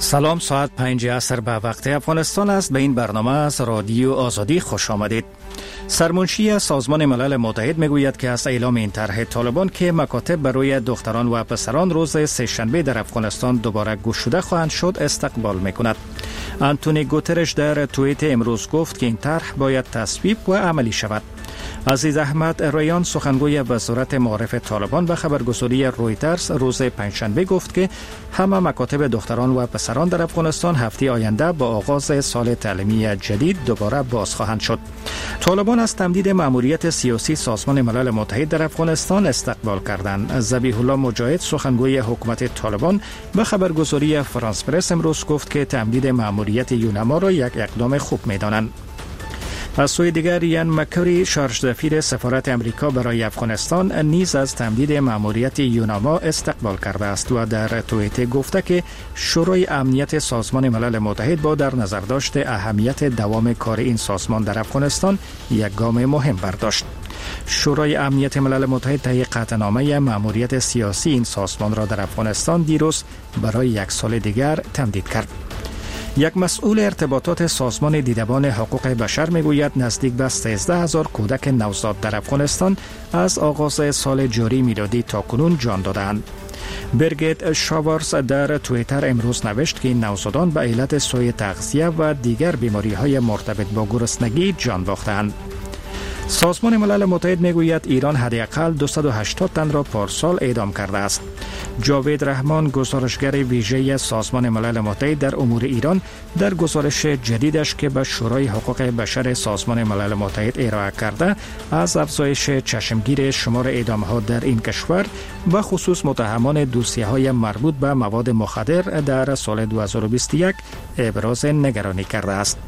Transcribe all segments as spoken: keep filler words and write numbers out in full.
سلام، ساعت پنج عصر به وقت افغانستان است. به این برنامه از رادیو آزادی خوش آمدید. سرمنشی سازمان ملل متحد میگوید که از اعلام این طرح طالبان که مکاتب برای دختران و پسران روز سه‌شنبه در افغانستان دوباره گشوده خواهند شد استقبال میکند. آنتونی گوترش در توییت امروز گفت که این طرح باید تصویب و عملی شود. عزیز احمد ریان سخنگوی وزارت معارف طالبان به خبرگزاری رویترز روز پنجشنبه گفت که همه مکاتب دختران و پسران در افغانستان هفته آینده با آغاز سال تعلیمی جدید دوباره باز خواهند شد. طالبان از تمدید مأموریت سیاسی سازمان ملل متحد در افغانستان استقبال کردند. ذبیح الله مجاهد سخنگوی حکومت طالبان به خبرگزاری فرانس پرس امروز گفت که تمدید مأموریت یونما را یک اقدام خوب می‌دانند. از سوی دیگر یان مکری شارژ دفیر سفارت امریکا برای افغانستان نیز از تمدید مأموریت یونما استقبال کرده است و در توییت گفته که شورای امنیت سازمان ملل متحد با در نظر داشت اهمیت دوام کار این سازمان در افغانستان یک گام مهم برداشت. شورای امنیت ملل متحد طی قطعنامه مأموریت سیاسی این سازمان را در افغانستان دیروز برای یک سال دیگر تمدید کرد. یک مسئول ارتباطات سازمان دیدبان حقوق بشر میگوید نزدیک به سیزده هزار کودک نوزاد در افغانستان از آغاز سال جاری میلادی تا کنون جان دادند. برگیت شاورز در توییتر امروز نوشت که این نوزادان به علت سوء تغذیه و دیگر بیماری‌های مرتبط با گرسنگی جان باختند. سازمان ملل متحد میگوید ایران حداقل دویست و هشتاد تن را پارسال اعدام کرده است. جاوید رحمان گزارشگر ویژه سازمان ملل متحد در امور ایران در گزارش جدیدش که به شورای حقوق بشر سازمان ملل متحد ارائه کرده از افزایش چشمگیر شمار اعدام‌ها در این کشور و خصوص متهمان دوسیه‌های مربوط به مواد مخدر در سال دو هزار و بیست و یک ابراز نگرانی کرده است.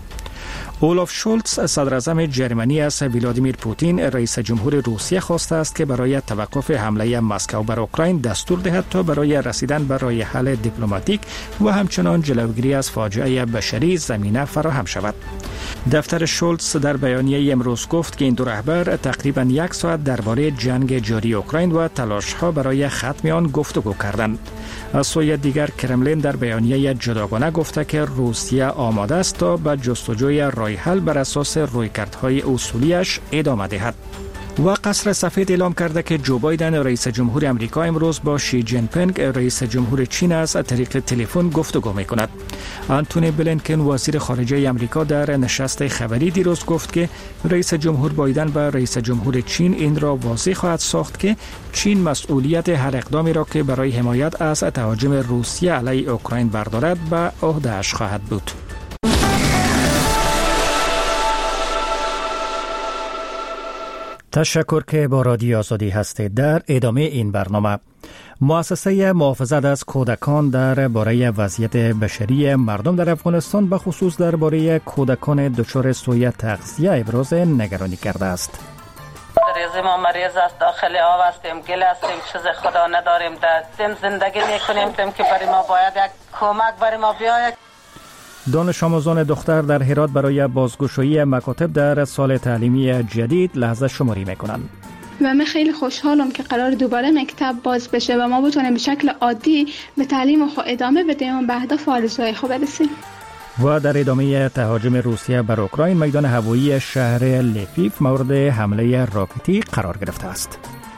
اولاف شولتز صدر اعظم جرمنی از ولادیمیر پوتین رئیس جمهور روسیه خواسته است که برای توقف حمله مسکو بر اوکراین دستور دهد تا برای رسیدن به راه حل دیپلماتیک و همچنان جلوگیری از فاجعه بشری زمینه فراهم شود. دفتر شولتز در بیانیه امروز گفت که این دو رهبر تقریبا یک ساعت درباره جنگ جاری اوکراین و تلاش‌ها برای ختم آن گفتگو کردند. از سوی دیگر کرملین در بیانیه جداگانه گفته که روسیه آماده است تا به جستجوی راه حل بر اساس رویکردهای اصولیش ادامه دهد. و قصر سفید اعلام کرده که جو بایدن رئیس جمهور امریکا امروز با شی جین پینگ رئیس جمهور چین از طریق تلفن گفتگو می‌کند. آنتونی بلینکن وزیر خارجه امریکا در نشست خبری دیروز گفت که رئیس جمهور بایدن و رئیس جمهور چین این را واضح خواهد ساخت که چین مسئولیت هر اقدامی را که برای حمایت از تهاجم روسیه علیه اوکراین بردارد به عهده‌اش خواهد بود. تشکر که با رادیو آزادی هستید. در ادامه این برنامه مؤسسه محافظت از کودکان در باره وضعیت بشری مردم در افغانستان به خصوص درباره کودکان دچار سوء تغذیه ابراز نگرانی کرده است. مریض ما مریض است، داخل آب هستیم، گل هستیم، چیز خدا نداریم، در زندگی میکنیم که برای ما باید یک کمک برای ما بیاید. دانش آموزان دختر در هرات برای بازگشایی مکاتب در سال تعلیمی جدید لحظه شماری میکنند. و من خیلی خوشحالم که قرار دوباره مکتب باز بشه و ما بتونیم به شکل عادی به تعلیم خود ادامه بدیم و به اهداف و آرزوهای خود برسیم. و در ادامه تهاجم روسیه بر اوکراین میدان هوایی شهر لویو مورد حمله راکتی قرار گرفته است.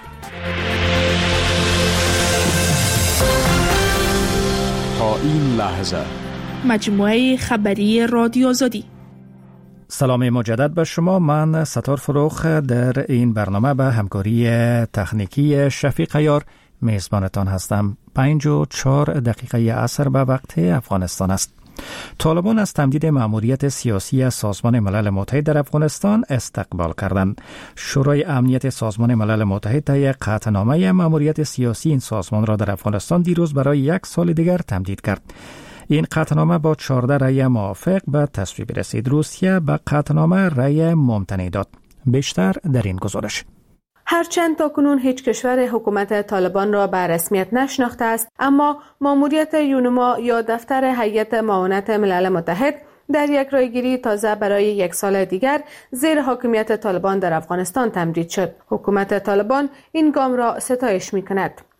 تا این لحظه مجموعه خبری رادیو آزادی. سلام مجدد به شما. من ستار فروخ در این برنامه به همکاری تکنیکی شفیق عیار میزبانتان هستم. پنج و چهار دقیقه عصر به وقت افغانستان است. طالبان از تمدید مأموریت سیاسی سازمان ملل متحد در افغانستان استقبال کردند. شورای امنیت سازمان ملل متحد طی قطعنامه مأموریت سیاسی این سازمان را در افغانستان دیروز برای یک سال دیگر تمدید کرد. این قطعنامه با چهارده رأی موافق به تصویب رسید. روسیه به قطعنامه رأی ممتنع داد. بیشتر در این گزارش. هرچند تاکنون هیچ کشور حکومت طالبان را به رسمیت نشناخته است، اما مأموریت یونما یا دفتر هیئت معاونت ملل متحد در یک رایگیری تازه برای یک سال دیگر زیر حاکمیت طالبان در افغانستان تمدید شد. حکومت طالبان این گام را ستایش می‌کند.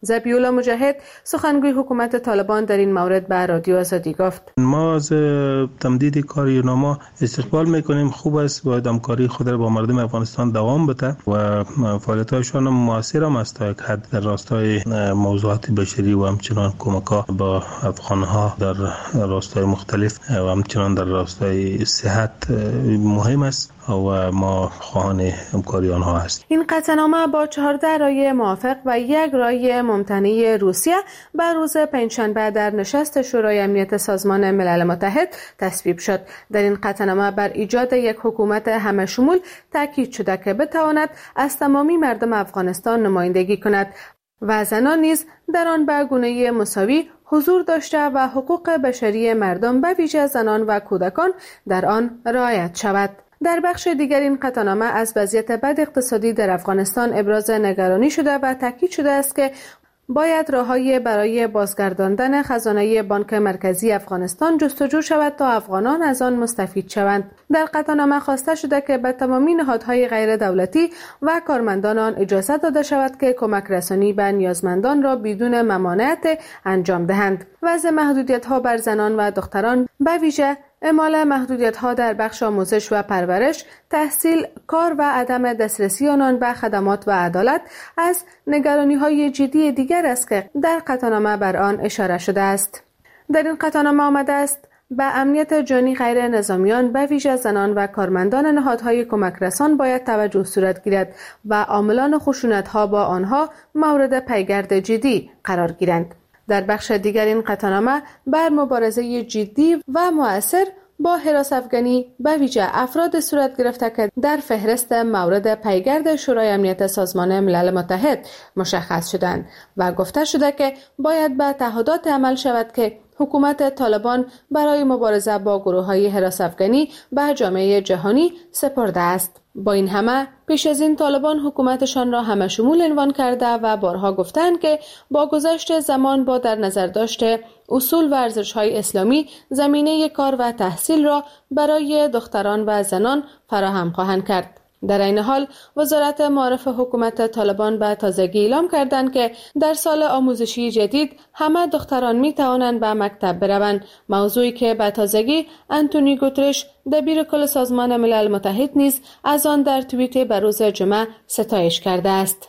ذبیح‌الله مجاهد سخنگوی حکومت طالبان در این مورد به رادیو آزادی گفت: ما از تمدید کار یوناما استقبال میکنیم. خوب است، باید همکاری خود را با مردم افغانستان دوام بده و فعالیت‌هایشان مؤثر هم است تا یک حد در راستای موضوعات بشری و همچنان کمک‌ها با افغان‌ها در راستای مختلف و همچنان در راستای صحت مهم است و ما خواهان همکاری آنها هستیم. این قطعنامه با چهارده رای موافق و یک رای ممتنع روسیه بر روز پنجشنبه در نشست شورای امنیت سازمان ملل متحد تصویب شد. در این قطعنامه بر ایجاد یک حکومت همه شمول تاکید شده که بتواند از تمامی مردم افغانستان نمایندگی کند و زنان نیز در آن به گونه مساوی حضور داشته و حقوق بشری مردم به ویژه زنان و کودکان در آن رعایت شود. در بخش دیگر این قطعنامه از وضعیت بد اقتصادی در افغانستان ابراز نگرانی شده و تاکید شده است که باید راه‌هایی برای بازگرداندن خزانه بانک مرکزی افغانستان جستجو شود تا افغانان از آن مستفید شوند. در قطعنامه خواسته شده که به تمامی نهادهای غیر دولتی و کارمندان آن اجازه داده شود که کمک رسانی به نیازمندان را بدون ممانعت انجام دهند. وضع محدودیت‌ها بر زنان و دختران به ویژه اعمال محدودیت‌ها در بخش آموزش و پرورش، تحصیل، کار و عدم دسترسی آنان به خدمات و عدالت از نگرانی‌های جدی دیگر است که در قطعنامه بر آن اشاره شده است. در این قطعنامه آمده است به امنیت جانی غیر نظامیان به ویژه زنان و کارمندان نهادهای کمک رسان باید توجه صورت گیرد و عاملان خشونت‌ها با آنها مورد پیگرد جدی قرار گیرند. در بخش دیگر این قطعنامه بر مبارزه جدی و مؤثر با هراس افغانی به ویژه افراد صورت گرفته که در فهرست مورد پیگرد شورای امنیت سازمان ملل متحد مشخص شدند و گفته شده که باید به تعهدات عمل شود که حکومت طالبان برای مبارزه با گروه‌های هراس افغانی به جامعه جهانی سپرده است. با این همه پیش از این طالبان حکومتشان را همه شمول عنوان کرده و بارها گفتند که با گذشت زمان با در نظر داشته اصول و ارزش‌های اسلامی زمینه کار و تحصیل را برای دختران و زنان فراهم خواهند کرد. در این حال وزارت معارف حکومت طالبان به تازگی اعلام کردند که در سال آموزشی جدید همه دختران می توانند به مکتب بروند، موضوعی که به تازگی آنتونی گوترش دبیر کل سازمان ملل متحد نیز از آن در توییت به روز جمعه ستایش کرده است.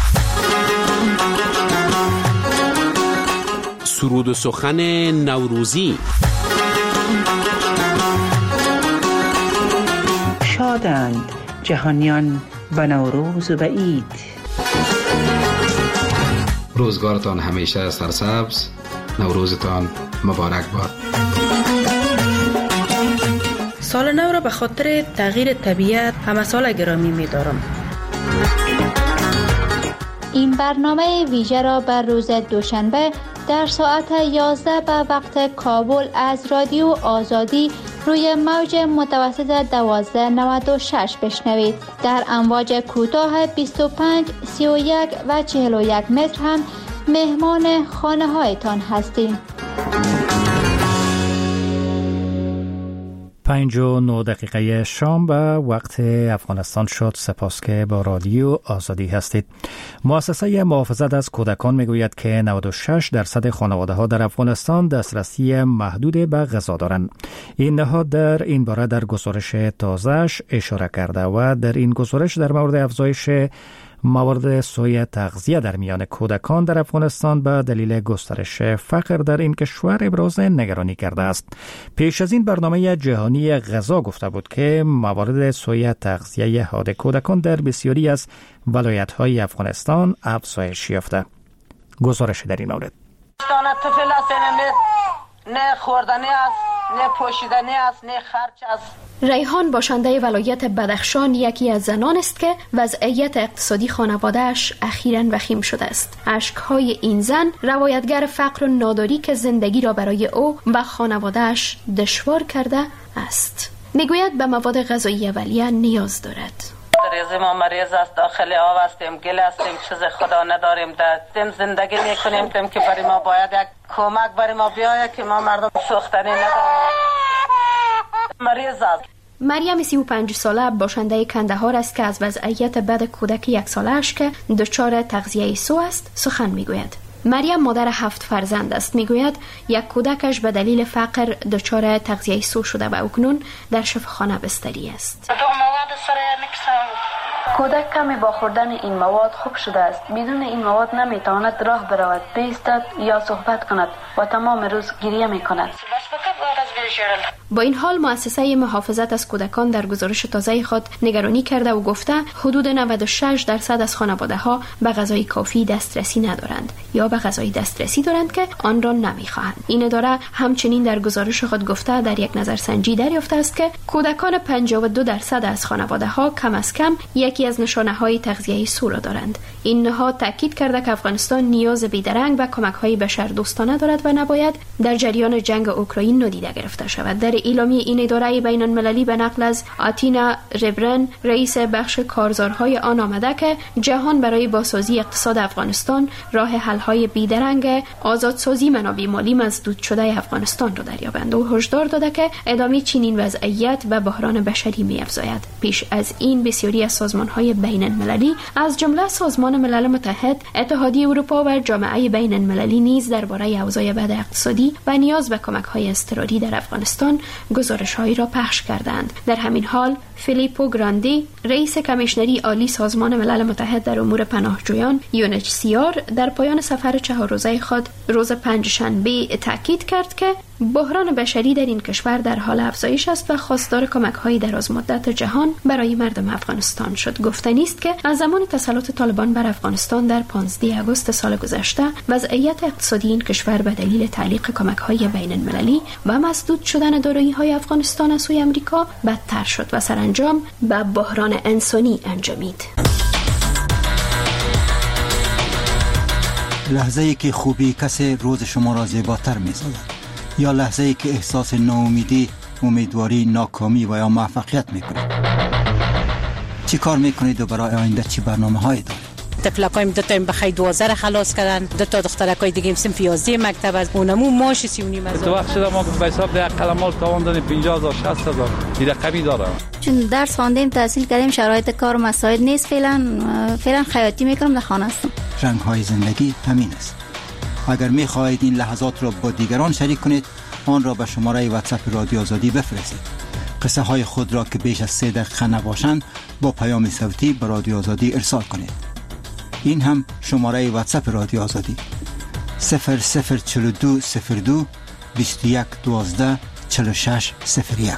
سرود و سخن نوروزی. شادند جهانیان به نوروز و به عید. روزگارتان همیشه سرسبز، نوروزتان مبارک باد. سال نو را به خاطر تغییر طبیعت همه سال گرامی می دارم. این برنامه ویژه را بر روز دوشنبه در ساعت یازده به وقت کابل از رادیو آزادی روی موج متوسط دوازده نود و شش بشنوید. در امواج کوتاه بیست و پنج، سی و یک و چهل و یک متر هم مهمان خانه هایتان هستیم. پنج و نه دقیقه شام به وقت افغانستان شد. سپاس که با رادیو آزادی هستید. مؤسسه محافظت از کودکان میگوید که نود و شش درصد خانواده ها در افغانستان دسترسی محدود به غذا دارند. این نهاد در این باره در گزارش تازه‌اش اشاره کرده و در این گزارش در مورد افزایش موارد سوء تغذیه در میان کودکان در افغانستان به دلیل گسترش فقر در این کشور ابراز نگرانی کرده است. پیش از این برنامه جهانی غذا گفته بود که موارد سوء تغذیه حاد کودکان در بسیاری از ولایت‌های افغانستان افزایش یافته. گزارش در این مورد. نه خوردنی است، نه پوشیدنی است، نه خرچ است. ریحان باشنده ولایت بدخشان یکی از زنان است که وضعیت اقتصادی خانواده‌اش اخیراً وخیم شده است. اشک‌های این زن روایتگر فقر و ناداری که زندگی را برای او و خانواده‌اش دشوار کرده است. میگوید به مواد غذایی اولیه نیاز دارد. ریزی ما مریض است، داخل آب هستیم، گل هستیم، چیز خدا نداریم، در زندگی میکنیم تیم که برای ما باید یک کمک برای ما بیاید که ما مردم سوختنی نداریم. مریض است. مریم سی و پنج ساله باشنده کندهار است که از وضعیت بد کودک یک سالش که دچار تغذیه سو است سخن میگوید. مریم مادر هفت فرزند است. میگوید یک کودکش به دلیل فقر دچار تغذیه سو شده و اکنون در شفاخانه بستری است. کودک کمی با خوردن این مواد خوب شده است. بدون این مواد نمیتواند راه برود، بایستد یا صحبت کند و تمام روز گریه میکند. با این حال مؤسسه محافظت از کودکان در گزارش تازه خود نگرانی کرده و گفته حدود نود و شش درصد از خانواده ها به غذای کافی دسترسی ندارند یا به غذای دسترسی دارند که آن را نمیخواهند. این اداره همچنین در گزارش خود گفته در یک نظرسنجی دریافته است که کودکان پنجاه و دو درصد از خانواده ها کم از کم یکی از نشانه های تغذیه سو را دارند. این نهاد تاکید کرده که افغانستان نیاز بیدرنگ به کمک های بشردوستانه دارد و نباید در جریان جنگ اوکراین نادیده گرفته شود. در اعلامیه این اداره بین المللی به نقل از آتینا ربرن رئیس بخش کارزارهای آن آمده که جهان برای بازسازی اقتصاد افغانستان راه حل های بیدرنگ آزادسازی منابع مالی مسدود شده افغانستان را دریابند و هشدار داده که ادامه چنین وضعیت به بحران بشری می‌افزاید. پیش از این بسیاری از سازمان‌های بین المللی از جمله سازمان ملل متحد، اتحادیه اروپا و جامعه بین المللی نیز درباره اوضاع بد اقتصادی و نیاز به کمک‌های اضطراری در افغانستان گزارش‌هایی را پخش کردند. در همین حال فیلیپو گراندی رئیس کمیشنری عالی سازمان ملل متحد در امور پناهجویان یو ان اچ سی آر در پایان سفر چهار روزه خود روز پنجشنبه تاکید کرد که بحران بشری در این کشور در حال افزایش است و خواستار کمک‌های درازمدت جهان برای مردم افغانستان شد. گفتنی است که از زمان تسلط طالبان بر افغانستان در پانزده آگوست سال گذشته وضعیت اقتصادی این کشور به دلیل تعلیق کمک‌های بین المللی و مسدود شدن دارایی‌های افغانستان از سوی آمریکا بدتر شد و سرانجام به بحران انسانی انجامید. لحظه‌ای که خوبی کسی روز شما را زیباتر می‌سازد یا لحظه‌ای که احساس ناامیدی، امیدواری، ناکامی و یا موفقیت می‌کنید. چی کار می‌کنید و برای آینده چی برنامه‌هایی دارید؟ طفلکایم دو تا بخیر دوازده را خلاص کردن، دو تا دخترکای دیگه صنف یازده مکتب از اونمو ماش سی و نیم از تو وقت شده ما به حساب ده قلمال تاوان دادیم پنجاه هزار شصت هزار دیده کمی داره. چون درس خواندیم تحصیل کردیم شرایط کار و مساعد نیست، فعلا فعلا خیاطی می‌کنم، در خانه هستم. رنگ‌های زندگی همین است. اگر می‌خواهید این لحظات را با دیگران شریک کنید، آن را به شماره واتساپ رادیو آزادی بفرستید. قصه های خود را که بیش از سه دقیقه نباشند با پیام صوتی به رادیو آزادی ارسال کنید. این هم شماره واتساپ رادیو آزادی صفر صفر چهل و دو صفر دو بیست و یک دوازده چهل و شش صفر یک.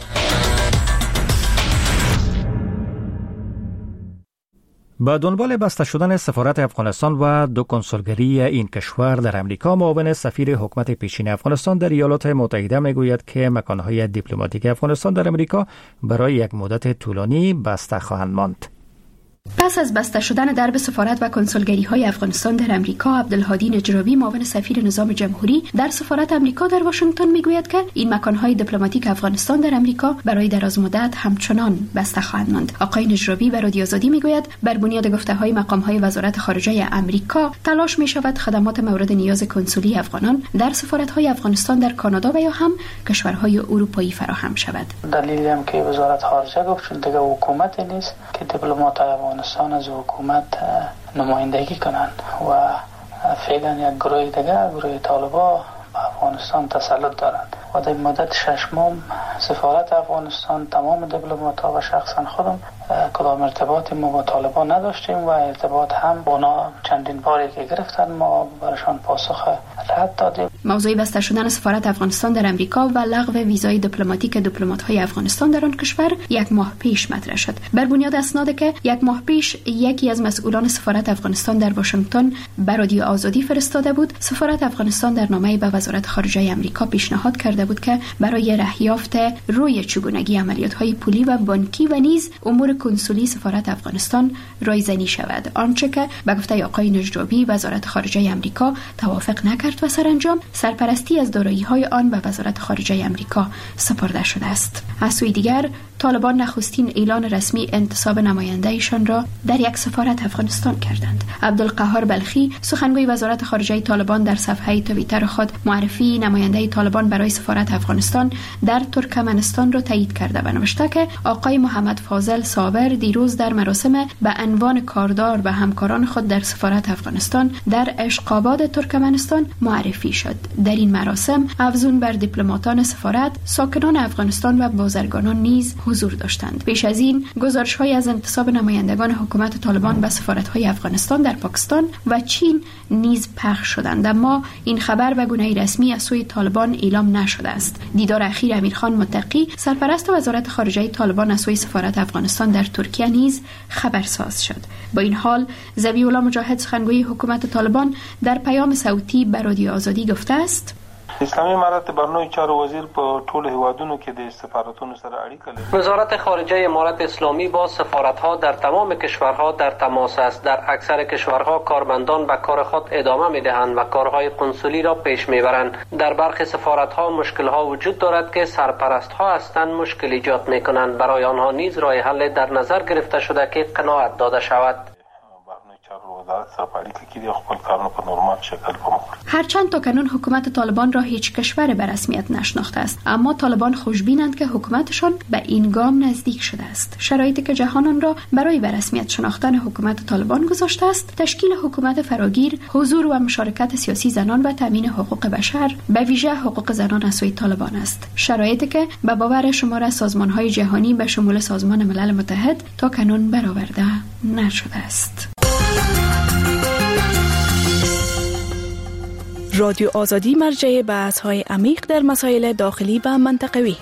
با دنبال بسته شدن سفارت افغانستان و دو کنسولگری این کشور در امریکا، معاون سفیر حکومت پیشین افغانستان در ایالات متحده میگوید که مکانهای دیپلماتیک افغانستان در امریکا برای یک مدت طولانی بسته خواهند ماند. پس از بسته شدن درب سفارت و کنسولگری های افغانستان در امریکا، عبدالهادی نجرابی معاون سفیر نظام جمهوری در سفارت امریکا در واشنگتن میگوید که این مکانهای دیپلماتیک افغانستان در امریکا برای دراز مدت همچنان بسته خواهند ماند. آقای نجرابی به رادیو آزادی میگوید بر بنیاد گفته‌های مقام‌های وزارت خارجه امریکا تلاش می‌شود خدمات مورد نیاز کنسولی افغانان در سفارت‌های افغانستان در کانادا و یا هم کشورهای اروپایی فراهم شود. دلیلی هم که وزارت خارجه گفت چون دیگه حکومت نیست که دیپلمات‌های افغانستان از حکومت نمایندگی کنند و فعلا یک گروه دیگه گروه طالبان به افغانستان تسلط دارند و در مدت شش ماه سفارت افغانستان تمام دیپلمات‌ها و شخصا خودم کدام ارتباطی ما با طالبان نداشتیم و ارتباط هم با اونا چندین باری که گرفتن ما برشان پاسخ رد دادیم. موضوع بسته شدن سفارت افغانستان در امریکا و لغو ویزای دیپلماتیک دیپلمات‌های افغانستان در آن کشور یک ماه پیش مطرح شد. بر بنیاد اسنادی که یک ماه پیش یکی از مسئولان سفارت افغانستان در واشنگتن به رادیو آزادی فرستاده بود، سفارت افغانستان در نامه‌ای به وزارت خارجه آمریکا پیشنهاد کرده بود که برای رهیافت روی چگونگی عملیات‌های پولی و بانکی و نیز امور کنسولی سفارت افغانستان رایزنی شود، آنچه که به گفته آقای نجرابی وزارت خارجه آمریکا توافق نکرد و سرانجام سرپرستی از دارایی‌های آن به وزارت خارجه آمریکا سپرده شده است. از سوی دیگر طالبان نخستین اعلان رسمی انتصاب نماینده‌ایشان را در یک سفارت افغانستان کردند. عبدالقهار بلخی سخنگوی وزارت خارجه طالبان در صفحه توییتر خود معرفی نماینده طالبان برای سفارت افغانستان در ترکمنستان را تایید کرده و نوشته که آقای محمد فاضل صابر دیروز در مراسم به عنوان کاردار به همکاران خود در سفارت افغانستان در اشقاباد ترکمنستان معرفی شد. در این مراسم افزون بر دیپلماتان سفارت، ساکنان افغانستان و بازرگانان نیز حضور داشتند. پیش از این گزارش‌های از انتصاب نمایندگان حکومت طالبان به سفارت‌های افغانستان در پاکستان و چین نیز پخش شدند، اما این خبر به گونه رسمی از سوی طالبان اعلام نشده است. دیدار اخیر امیرخان متقی سرپرست وزارت خارجه طالبان از سوی سفارت افغانستان در ترکیه نیز خبرساز شد. با این حال ذبیح الله مجاهد سخنگوی حکومت طالبان در پیام صوتی به رادیو آزادی گفته است: اسلامی امارت برنامه چارو وزیر په ټول هیوادونو کې د سفارتونو سره اړیکه لري. وزارت خارجه امارت اسلامی با سفارت‌ها در تمام کشورها در تماس است. در اکثر کشورها کارمندان به کار خود ادامه می‌دهند و کارهای قنصلی را پیش می‌برند. در برخی سفارت‌ها مشکل‌ها وجود دارد که سرپرست‌ها هستند مشکل ایجاد می‌کنند. برای آنها نیز راه حل در نظر گرفته شده که قناعت داده شود. هرچند تاکنون حکومت طالبان را هیچ کشور به رسمیت نشناخته است، اما طالبان خوشبینند که حکومتشان به این گام نزدیک شده است. شرایطی که جهان آن را برای به رسمیت شناختن حکومت طالبان گذاشته است، تشکیل حکومت فراگیر، حضور و مشارکت سیاسی زنان و تامین حقوق بشر، به ویژه حقوق زنان از سوی طالبان است. شرایطی که به باور شمار از سازمان‌های جهانی به شمول سازمان ملل متحد تاکنون برآورده نشده است. رادیو آزادی مرجع بحث‌های عمیق در مسائل داخلی و منطقوی.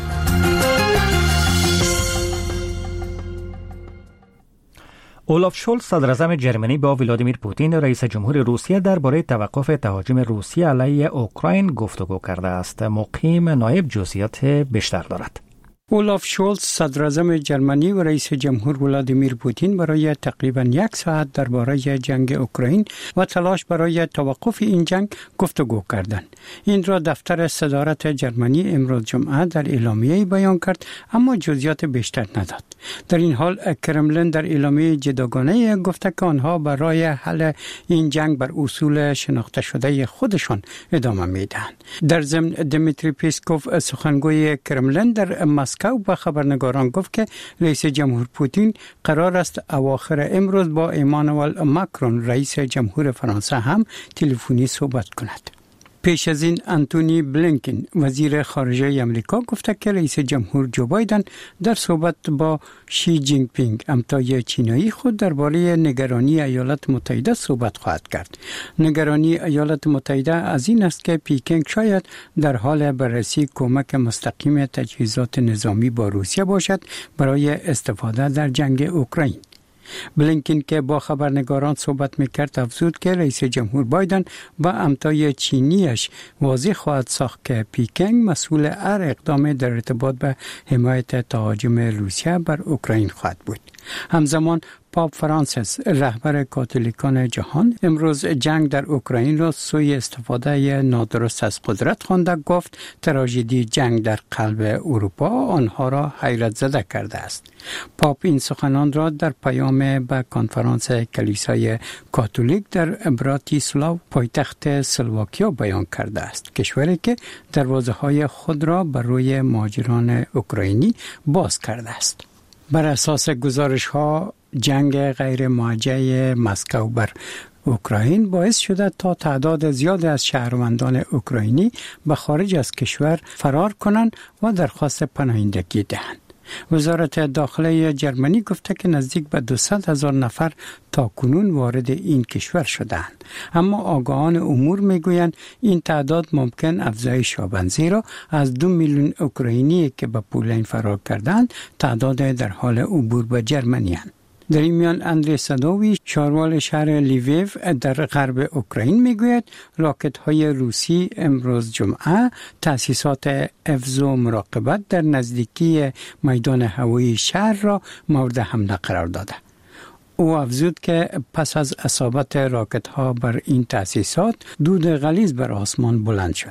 اولاف شولز صدر اعظم جرمنی با ولادیمیر پوتین رئیس جمهور روسیه درباره توقف تهاجم روسیه علیه اوکراین گفتگو کرده است. مقیم نایب جزئیات بیشتر دارد. اولاف شولز صدر اعظم جرمنی و رئیس جمهور ولادیمیر پوتین برای تقریباً یک ساعت درباره جنگ اوکراین و تلاش برای توقف این جنگ گفتگو کردند. این را دفتر صدارت جرمنی امروز جمعه در اعلامیه‌ای بیان کرد، اما جزئیات بیشتر نداد. در این حال کرملین در اعلامیه جداگانه گفته که آنها برای حل این جنگ بر اصول شناخته شده خودشان ادامه میدهند. در ضمن دمیتری پیسکوف سخنگوی کرملین در مسکو با خبرنگاران گفت که رئیس جمهور پوتین قرار است اواخر امروز با ایمانوئل ماکرون رئیس جمهور فرانسه هم تلفنی صحبت کند. پیش از این انتونی بلینکن وزیر خارجه امریکا گفته که رئیس جمهور جو بایدن در صحبت با شی جینگ پینگ همتای چینایی خود درباره نگرانی ایالات متحده صحبت خواهد کرد. نگرانی ایالات متحده از این است که پیکنگ شاید در حال بررسی کمک مستقیم تجهیزات نظامی با روسیه باشد برای استفاده در جنگ اوکراین. بلینکن که با خبرنگاران صحبت میکرد افزود که رئیس جمهور بایدن با همتای چینیش واضح خواهد ساخت که پیکنگ مسئول هر اقدام در ارتباط به حمایت تهاجم روسیه بر اوکراین خواهد بود. همزمان پاپ فرانسیس رهبر کاتولیکان جهان امروز جنگ در اوکراین را سوی استفاده نادرست از قدرت خوانده. گفت تراژدی جنگ در قلب اروپا آنها را حیرت زده کرده است. پاپ این سخنان را در پیام به کنفرانس کلیسای کاتولیک در براتیسلاو پایتخت سلواکیا بیان کرده است، کشوری که دروازه‌های خود را بر روی مهاجران اوکراینی باز کرده است. بر اساس گزارش‌ها جنگ غیر موجه مسکو بر اوکراین باعث شده تا تعداد زیاد از شهروندان اوکراینی به خارج از کشور فرار کنند و درخواست پناهندگی دهند. وزارت داخله جرمنی گفته که نزدیک به دویست هزار نفر تا کنون وارد این کشور شدند، اما آگاهان امور میگویند این تعداد ممکن افزایش یابد، زیرا از دو میلیون اوکراینی که به پولین فرار کردند تعداد در حال عبور به جرمنی هستند. در این میان اندری سادووی شاروال شهر لیویو در غرب اوکراین میگوید راکت های روسی امروز جمعه تأسیسات حفظ و مراقبت در نزدیکی میدان هوایی شهر را مورد حمله قرار داده. او افزود که پس از اصابت راکت ها بر این تأسیسات دود غلیظ بر آسمان بلند شد.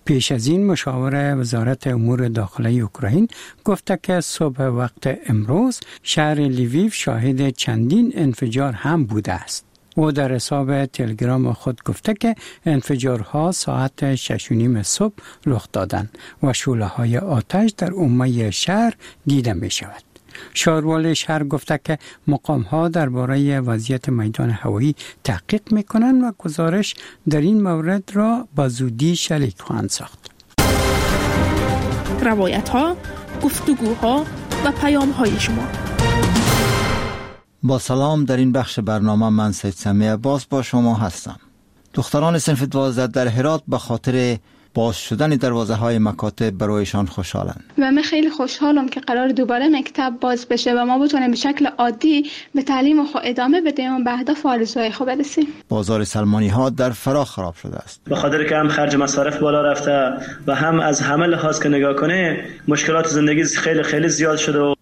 پیش از این مشاور وزارت امور داخلی اوکراین گفته که صبح وقت امروز شهر لیویو شاهد چندین انفجار هم بوده است. او در حساب تلگرام خود گفته که انفجارها ساعت شش و نیم صبح رخ دادند و شعله‌های آتش در عمه شهر دیده می شود. شهروال شهر گفته که مقام‌ها درباره وضعیت میدان هوایی تحقیق می‌کنند و گزارش در این مورد را با زودی شریک خواهند ساخت. روایت‌ها، گفتگوها و پیام‌های شما. با سلام، در این بخش برنامه من سید سمیع عباس با شما هستم. دختران صنف دوازده در هرات به خاطر باز شدن دروازه های مکاتب برایشان خوشحالند و من خیلی خوشحالم که قرار دوباره مکتب باز بشه و ما بتونیم به شکل عادی به تعلیم خود ادامه بدیم و به اهداف و آرزوهای خود برسیم. بازار سلمانی ها در فراه خراب شده است به خاطر که هم خرج مصارف بالا رفته و هم از همه لحاظ که نگاه کنه مشکلات زندگی خیلی خیلی زیاد شده و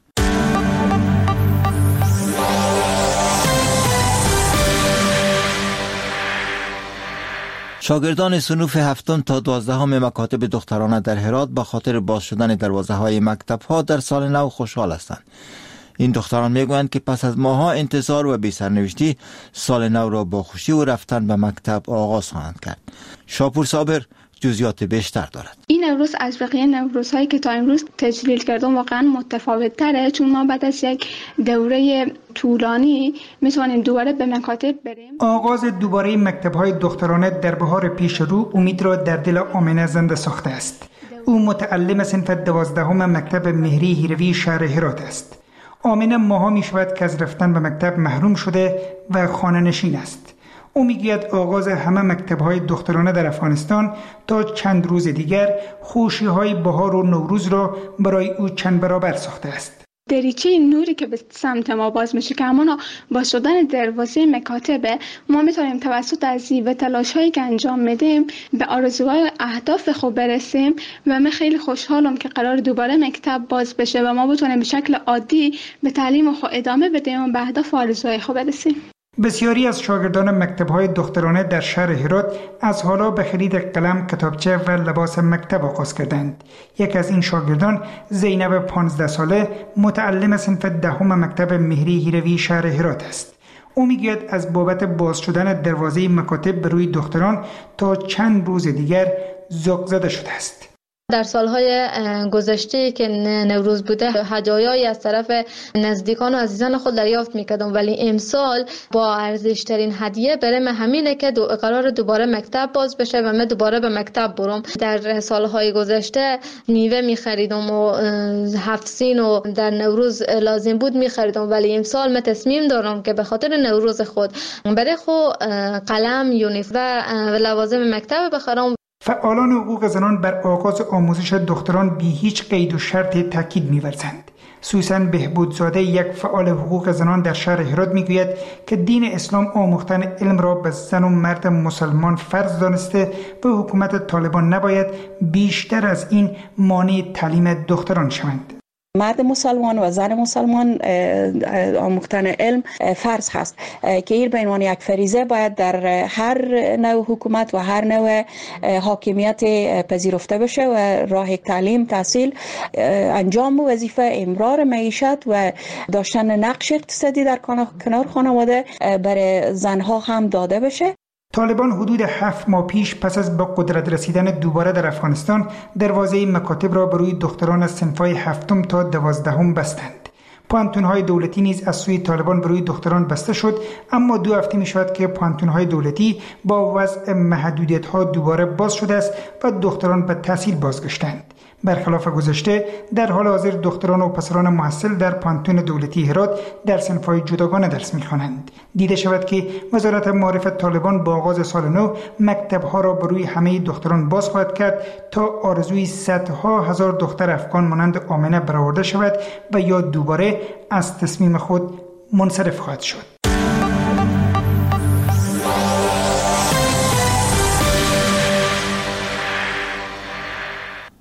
شاگردان صنوف هفتم تا دوازدهم مکاتب دخترانه در هرات با خاطر باز شدن دروازه های مکتب ها در سال نو خوشحال هستند. این دختران میگویند که پس از ماها انتظار و بی سرنوشتی سال نو را با خوشی و رفتن به مکتب آغاز خواهند کرد. شاپور صابر جزئیات بیشتر دارد. این نوروز از بقیه نوروزهایی که تا امروز تجلیل کردم واقعا متفاوت تره، چون ما بعد از یک دوره طولانی میتونیم دوباره به مکاتب بریم. آغاز دوباره مکتب‌های دخترانه در بهار پیش رو امید را در دل آمنه زنده ساخته است. او متعلم صنف دوازدهم مکتب مهری هیروی شهر هرات است. آمنه ماها می شود که از رفتن به مکتب محروم شده و خانه نشین است. او میگوید آغاز همه مکتب‌های دخترانه در افغانستان تا چند روز دیگر خوشی‌های بهار و نوروز را برای او چند برابر ساخته است. دریچه نوری که به سمت ما باز میشه که همانا با شدن دروازه مکاتبه ما میتونیم توسط ازی و تلاش‌هایی که انجام میدیم به آرزوهای و اهداف خود برسیم و من خیلی خوشحالم که قرار دوباره مکتب باز بشه و ما بتونیم به شکل عادی به تعلیم خود ادامه بدیم و به اهداف و آرزوهای خود برسیم. بسیاری از شاگردان مکتب‌های دخترانه در شهر هرات از حالا به خرید قلم، کتابچه و لباس مکتب آغاز کردند. یک از این شاگردان زینب پانزده ساله متعلم صنف دهم مکتب مهری هیروی شهر هرات است. او میگوید از بابت باز شدن دروازه مکاتب به روی دختران تا چند روز دیگر ذوق زده شده است. در سالهای گذشته که نوروز بوده هدایایی از طرف نزدیکان و عزیزان خود دریافت میکردم، ولی امسال با ارزش ترین هدیه برای من همینه که دو قرار دوباره مکتب باز بشه و من دوباره به مکتب برم. در سالهای گذشته میوه میخریدم و هفت سین و در نوروز لازم بود میخریدم، ولی امسال من تصمیم دارم که به خاطر نوروز خود برای خود قلم، یونیفرم و لوازم مکتب بخرم. فعالان حقوق زنان بر آغاز آموزش دختران بی هیچ قید و شرط تاکید می‌ورزند. سوسن بهبودزاده، یک فعال حقوق زنان در شهر هرات، میگوید که دین اسلام آموختن علم را به زن و مرد مسلمان فرض دانسته و حکومت طالبان نباید بیشتر از این مانع تعلیم دختران شوند. مرد مسلمان و زن مسلمان آموختن علم فرض هست که این به عنوان یک فریضه باید در هر نوع حکومت و هر نوع حاکمیت پذیرفته بشه و راه تعلیم، تحصیل، انجام وظیفه، امرار معیشت و داشتن نقش اقتصادی در کنار خانواده برای زنها هم داده بشه. طالبان حدود هفت ماه پیش پس از به قدرت رسیدن دوباره در افغانستان دروازه مکاتب را بروی دختران از صنف‌های هفتم تا دوازدهم بستند. پانتون‌های دولتی نیز از سوی طالبان بروی دختران بسته شد، اما دو هفته می شود که پانتون‌های دولتی با وضع محدودیت‌ها دوباره باز شده است و دختران به تحصیل بازگشتند. برخلاف گذشته در حال حاضر دختران و پسران محصل در پانتون دولتی هرات در صنف‌های جداگانه درس می‌خوانند. دیده شود که وزارت معارف طالبان با آغاز سال نو مکتب‌ها را بروی همه دختران باز خواهد کرد تا آرزوی صدها هزار دختر افغان مانند آمنه برآورده شود و یا دوباره از تصمیم خود منصرف خواهد شد.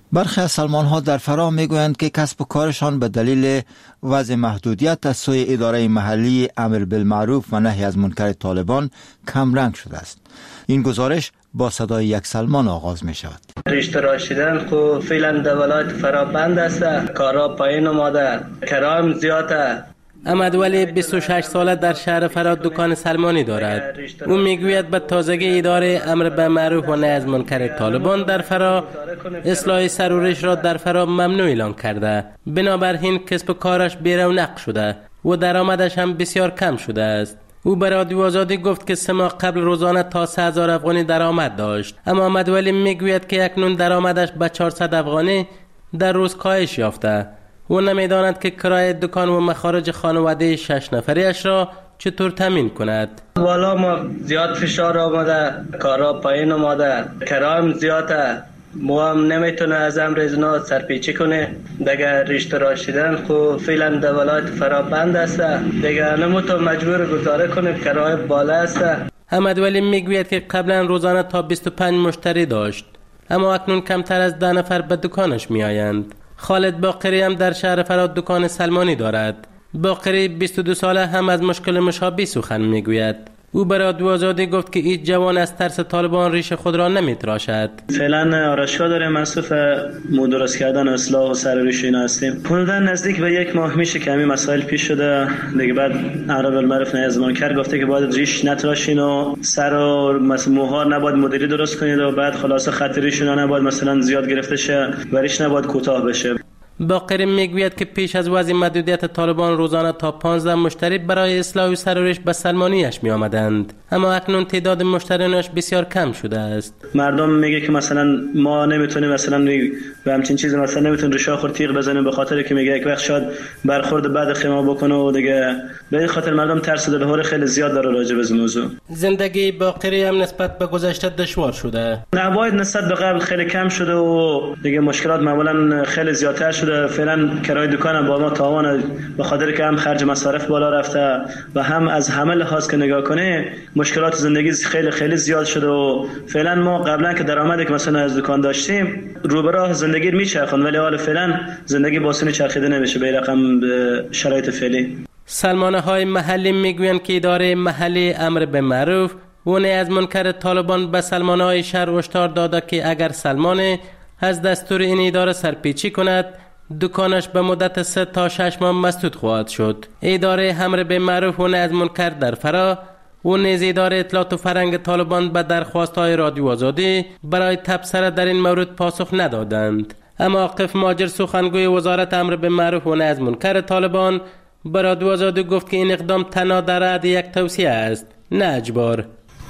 برخی از سلمان ها در فرا می گویند که کسب و کارشان به دلیل وضع محدودیت از سوی اداره محلی امر بالمعروف و نهی از منکر طالبان کم رنگ شده است. این گزارش با صدای یک سلمان آغاز می شود. رشته راشیدن خو فعلا در ولایت فرا بند است، کارا پایین اومده، کرایم زیاده. احمد ولی بیست و شش ساله در شهر فرا دکان سلمانی دارد. او میگوید به تازگی اداره امر به معروف و نهی از منکر طالبان در فرا اصلاح سر و ریش را در فرا ممنوع اعلان کرده. بنابراین کسب و کارش بی‌رونق شده و درآمدش هم بسیار کم شده است. او به رادیو آزادی گفت که سه ماه قبل روزانه تا سه هزار افغانی درآمد داشت، اما احمد ولی میگوید که اکنون درآمدش به چهارصد افغانی در روز کاهش یافته. او نمیداند که کرایه دکان و مخارج خانواده شش نفریش را چطور تامین کند. والا ما زیاد فشار آمده، کارا پایین اومده، کرایم زیاده، ما هم نمیتونه از امر ازنا سرپیچی کنه. دیگه رشته راشیدن خو فعلا در ولایت فرا بند است، دیگه نموتو مجبور گزاره کنیم، کرایه بالا است. احمد ولی میگوید که قبلا روزانه تا بیست و پنج مشتری داشت، اما اکنون کمتر از ده نفر به دکانش میآیند. خالد باقری هم در شهر فرا دکان سلمانی دارد. باقری بیست و دو ساله هم از مشکل مشابه سخن میگوید. او به رادیو آزادی گفت که این جوان از ترس طالبان ریش خود را نمیتراشد. فعلا آرایشگاه داریم، مصروف درست کردن اصلاح و سر ریش اینا هستیم. حدودا نزدیک به یک ماه میشه که همین مسائل پیش شده. دیگه بعد امر بالمعروف نهی از منکر گفته که باید ریش نتراشین و سر و مثلا موها نباید مدیری درست کنید و بعد خلاصه خط ریشون نباید مثلا زیاد گرفته شه و ریش نباید کوتاه بشه. باقری میگوید که پیش از وضع محدودیت طالبان روزانه تا پانزده مشتری برای اصلاح سر و ریش به سلمانیش می آمدند، اما اکنون تعداد مشتریانش بسیار کم شده است. مردم میگه که مثلا ما نمیتونیم مثلا به همچین چیزی مثلا نمیتونیم ریشا خور تیغ بزنیم، به خاطر که میگه یک وقت شاید برخورد بعد خیمه بکنه و دیگه به این خاطر مردم ترس و دلهور خیلی زیاد داره راجع به این موضوع. زندگی باقری هم نسبت به گذشته دشوار شده. نباید نسبت به قبل خیلی کم شده و دیگه مشکلات معمولا خیلی زیادتر شده. فعلا کرایه دکان با ما تاوان، به خاطر که هم خرج مصارف بالا رفته و هم از همه لحاظ که نگاه کنه مشکلات زندگی خیلی خیلی زیاد شده و فعلا ما قبلا که درآمدی که مثلا از دکان داشتیم رو به راه زندگی میچرخوند، ولی حالا فعلا زندگی باسون چرخیده نمیشه به رقم شرایط فعلی. سلمانه های محلی میگویند که اداره محلی امر به معروف و نهی از منکر طالبان به سلمانه های شهر هشدار داده که اگر سلمان از دستور این اداره سرپیچی کند دکانش به مدت سه تا شش ماه مسدود خواهد شد. اداره امر به معروف و نهی از منکر در فرا و نیز اداره اطلاعات و فرهنگ طالبان به درخواست‌های رادیو آزادی برای تبصره در این مورد پاسخ ندادند. اما عاقف ماجر سخنگوی وزارت امر به معروف و نهی از منکر طالبان به رادیو آزادی گفت که این اقدام تنها در حد یک توصیه است، نه اجبار.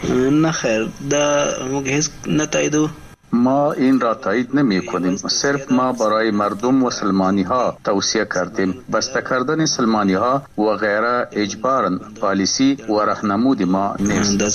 نه خیر، دا مگه نتایدو ما این را تایید نمی کنیم، صرف ما برای مردم و سلمانی ها توصیه کردیم. بسته کردن سلمانی ها و غیره اجباراً پالیسی و راهنمود ما نیست.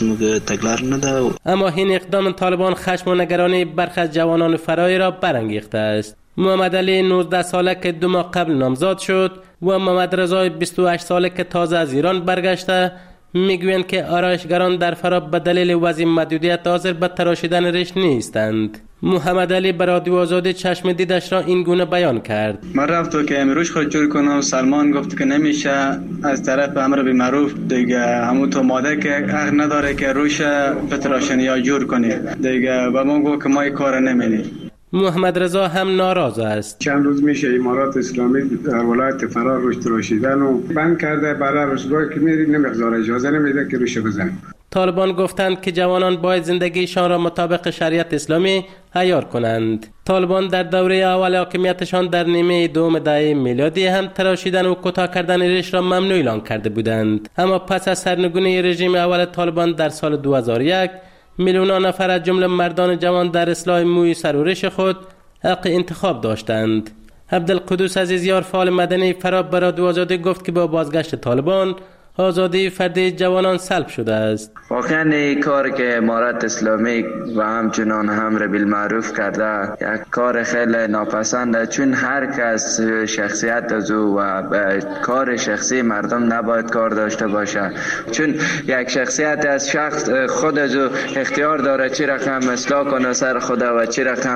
اما این اقدام طالبان خشم و نگرانی برخی از جوانان فرایی را برانگیخته است. محمد علی نوزده ساله که دو ماه قبل نامزاد شد و محمد رضا بیست و هشت ساله که تازه از ایران برگشته میگویند که آرایشگران در فرا به دلیل وضع محدودیت حاضر به تراشیدن ریش نیستند. محمد علی به رادیو آزادی چشم دیدش را این گونه بیان کرد. من رفتم که امروز خود جور کنم، سلمان گفت که نمیشه از طرف امر به معروف دیگه همون تو ماده که حق نداره که روش بتراشن یا جور کنی دیگه و ما گفت که ما این کار نمی‌کنیم. محمد رضا هم ناراض است. چند روز میشه امارات اسلامی در ولایت فرا روش تراشیدن و بند کرده، برای روزگاهی که میری نمیگذاره، اجازه نمیده که روش بزنیم. طالبان گفتند که جوانان باید زندگیشان را مطابق شریعت اسلامی عیار کنند. طالبان در دوره اول حاکمیتشان در نیمه دوم دهه میلادی هم تراشیدن و کوتاه کردن ریش را ممنوع اعلان کرده بودند، اما پس از سرنگونی رژیم اول طالبان در سال دو هزار و یک میلیون نفر از جمله مردان جوان در اصلاح موی سر و ریش خود حق انتخاب داشتند. عبدالقدوس عزیزیار فعال مدنی فرا به رادیو آزادی گفت که با بازگشت طالبان آزادی فردی جوانان سلب شده است. واقعا این کار که امارت اسلامی و همچنان امر بالمعروف کرده یک کار خیلی ناپسنده، چون هر کس شخصیت از او و به کار شخصی مردم نباید کار داشته باشه، چون یک شخصیت از شخص خود از او اختیار داره چی رقم اصلاح کنه سر خود و چی رقم.